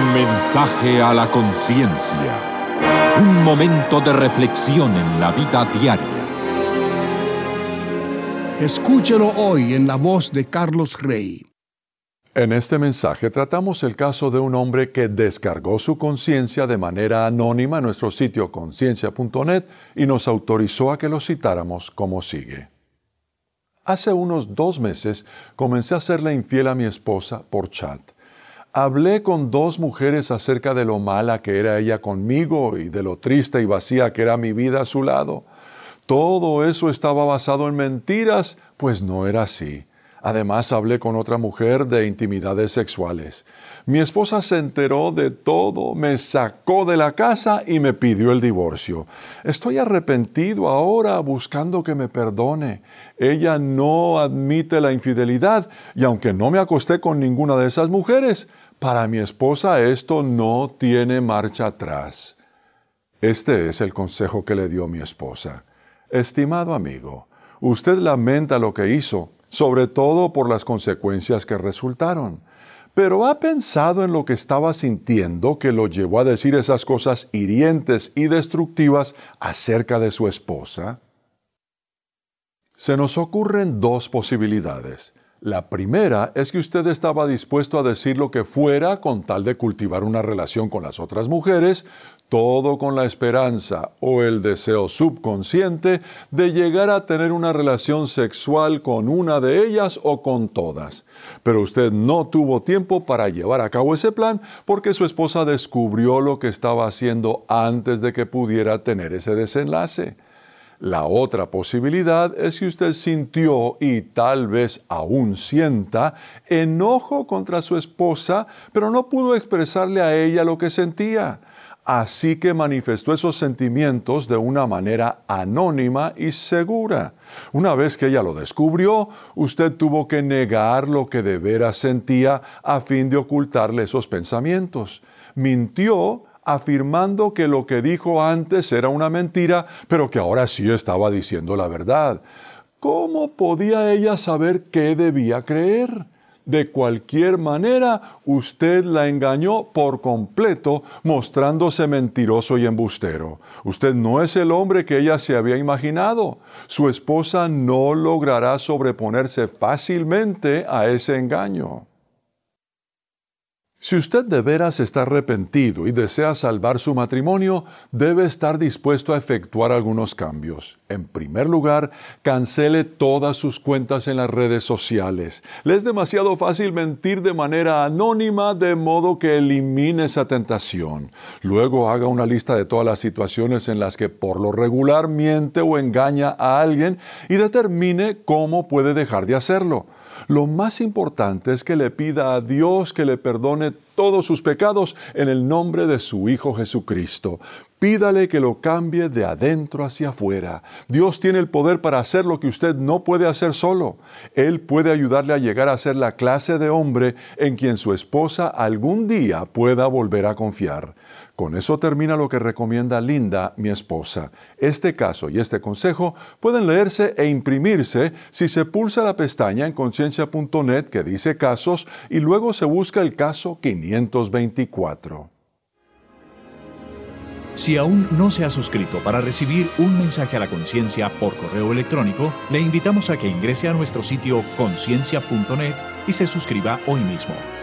Mensaje a la conciencia. Un momento de reflexión en la vida diaria. Escúchelo hoy en la voz de Carlos Rey. En este mensaje tratamos el caso de un hombre que descargó su conciencia de manera anónima en nuestro sitio conciencia.net y nos autorizó a que lo citáramos como sigue. Hace unos 2 meses comencé a serle infiel a mi esposa por chat. Hablé con 2 mujeres acerca de lo mala que era ella conmigo y de lo triste y vacía que era mi vida a su lado. Todo eso estaba basado en mentiras, pues no era así. Además, hablé con otra mujer de intimidades sexuales. Mi esposa se enteró de todo, me sacó de la casa y me pidió el divorcio. Estoy arrepentido ahora, buscando que me perdone. Ella no admite la infidelidad y aunque no me acosté con ninguna de esas mujeres, para mi esposa esto no tiene marcha atrás. Este es el consejo que le dio mi esposa. Estimado amigo, usted lamenta lo que hizo, sobre todo por las consecuencias que resultaron. Pero ¿ha pensado en lo que estaba sintiendo que lo llevó a decir esas cosas hirientes y destructivas acerca de su esposa? Se nos ocurren 2 posibilidades. La primera es que usted estaba dispuesto a decir lo que fuera con tal de cultivar una relación con las otras mujeres, todo con la esperanza o el deseo subconsciente de llegar a tener una relación sexual con una de ellas o con todas. Pero usted no tuvo tiempo para llevar a cabo ese plan porque su esposa descubrió lo que estaba haciendo antes de que pudiera tener ese desenlace. La otra posibilidad es que usted sintió y tal vez aún sienta enojo contra su esposa, pero no pudo expresarle a ella lo que sentía. Así que manifestó esos sentimientos de una manera anónima y segura. Una vez que ella lo descubrió, usted tuvo que negar lo que de veras sentía a fin de ocultarle esos pensamientos. Mintió afirmando que lo que dijo antes era una mentira, pero que ahora sí estaba diciendo la verdad. ¿Cómo podía ella saber qué debía creer? De cualquier manera, usted la engañó por completo, mostrándose mentiroso y embustero. Usted no es el hombre que ella se había imaginado. Su esposa no logrará sobreponerse fácilmente a ese engaño. Si usted de veras está arrepentido y desea salvar su matrimonio, debe estar dispuesto a efectuar algunos cambios. En primer lugar, cancele todas sus cuentas en las redes sociales. Le es demasiado fácil mentir de manera anónima, de modo que elimine esa tentación. Luego haga una lista de todas las situaciones en las que por lo regular miente o engaña a alguien y determine cómo puede dejar de hacerlo. Lo más importante es que le pida a Dios que le perdone todos sus pecados en el nombre de su Hijo Jesucristo. Pídale que lo cambie de adentro hacia afuera. Dios tiene el poder para hacer lo que usted no puede hacer solo. Él puede ayudarle a llegar a ser la clase de hombre en quien su esposa algún día pueda volver a confiar. Con eso termina lo que recomienda Linda, mi esposa. Este caso y este consejo pueden leerse e imprimirse si se pulsa la pestaña en conciencia.net que dice casos y luego se busca el caso 524. Si aún no se ha suscrito para recibir un mensaje a la conciencia por correo electrónico, le invitamos a que ingrese a nuestro sitio conciencia.net y se suscriba hoy mismo.